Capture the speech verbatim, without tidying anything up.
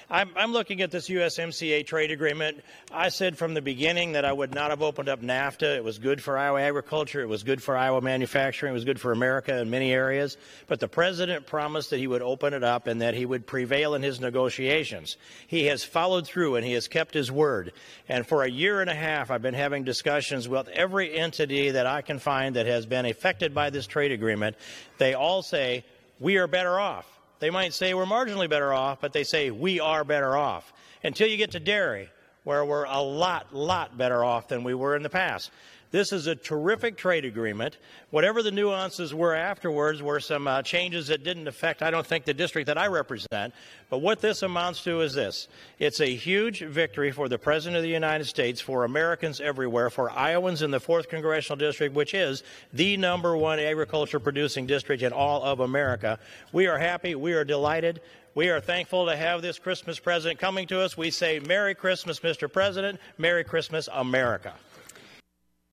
I'm, I'm looking at this U S M C A trade agreement. I said from the beginning that I would not have opened up NAFTA. It was good for Iowa agriculture. It was good for Iowa manufacturing. It was good for America in many areas. But the president promised that he would open it up and that he would prevail in his negotiations. He has followed through and he has kept his word. And for a year and a half, I've been having discussions with every entity that I can find that has been affected by this trade agreement. They all say, we are better off. They might say we're marginally better off, but they say we are better off. Until you get to dairy, where we're a lot, lot better off than we were in the past. This is a terrific trade agreement. Whatever the nuances were afterwards were some uh, changes that didn't affect, I don't think, the district that I represent. But what this amounts to is this. It's a huge victory for the President of the United States, for Americans everywhere, for Iowans in the fourth Congressional District, which is the number one agriculture-producing district in all of America. We are happy. We are delighted. We are thankful to have this Christmas present coming to us. We say, Merry Christmas, Mister President. Merry Christmas, America.